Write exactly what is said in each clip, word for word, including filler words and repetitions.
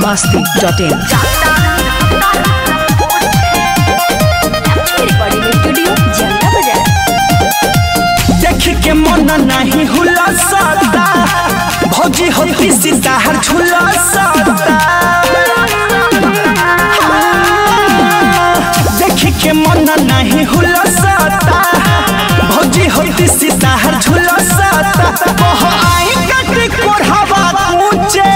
मस्ती dot इन। देख के मन नहीं हुला साता भौजी होती सीता हर झूला साता। देख के मन नहीं हुला साता भौजी होती सीता हर झूला साता। कह आई कट कोढ़ावा ऊंचे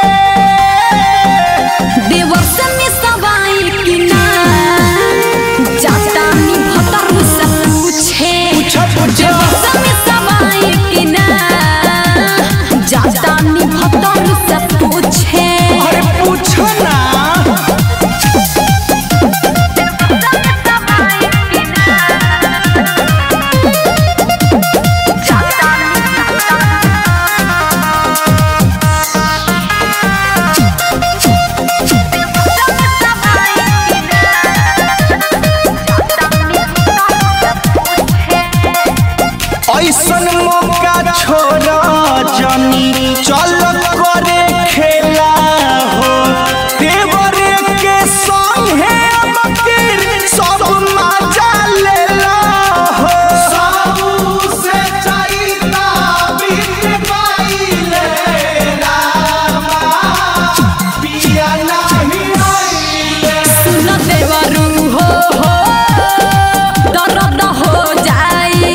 ऐसन मौका छोड़ा जानी चल करे खेला हो देवरे के संगे मकर सब मजा लेला हो। सब से चाहिदा बीत पाइले रामा पिया नहीं आइले। सुन देवरू हो हो दर्द हो जाई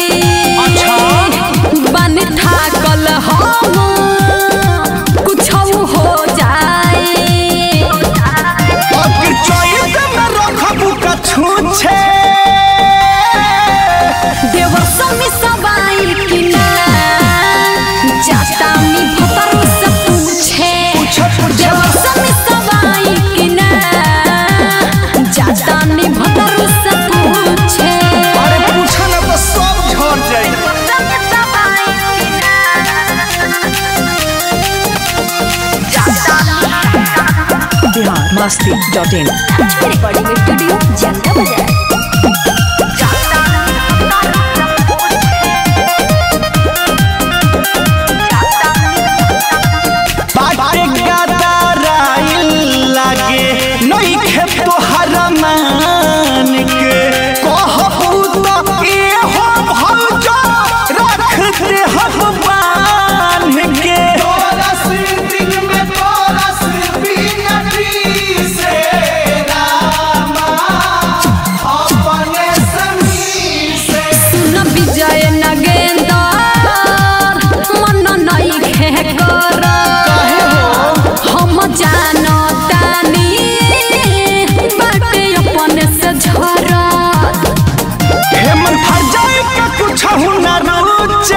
ठाकल हम कुछ हो जाए चैत में रखबू कछुछे देवर समी सबाई कि ना जाता मी भतर से पूछे देवर समी सबाई कि ना जाता मी भतर से पूछे। अरे पूछा ना तो सब झड़ जाई। Bihar Masti dot in. Recording studio Janta Bazar. बाटे गदाराइल लागे नहीं खेत तो हरमान के कहबू तो ए हो भौजा रख दे हम बांध के। तोरस दिन में तोरस बिनती से रामा अपने समी से। सुन विजय नगेंदर मन नहीं खे कर हम जानो तानी बाटे अपने से झरा हेमन फर जाए का कुछ हुना रुचे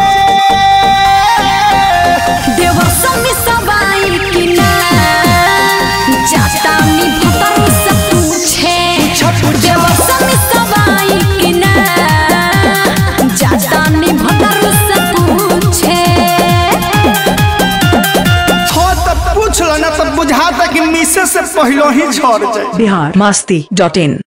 देवर समी सबाई कि ना जाता मी भतर से पूछे देवर समी सबाई कि ना जाता मी भतर से पूछे। हो तब पूछ लो ना तब बुझाता कि मिसे से पहले ही झड़ जाए। बिहार मस्ती डॉट इन।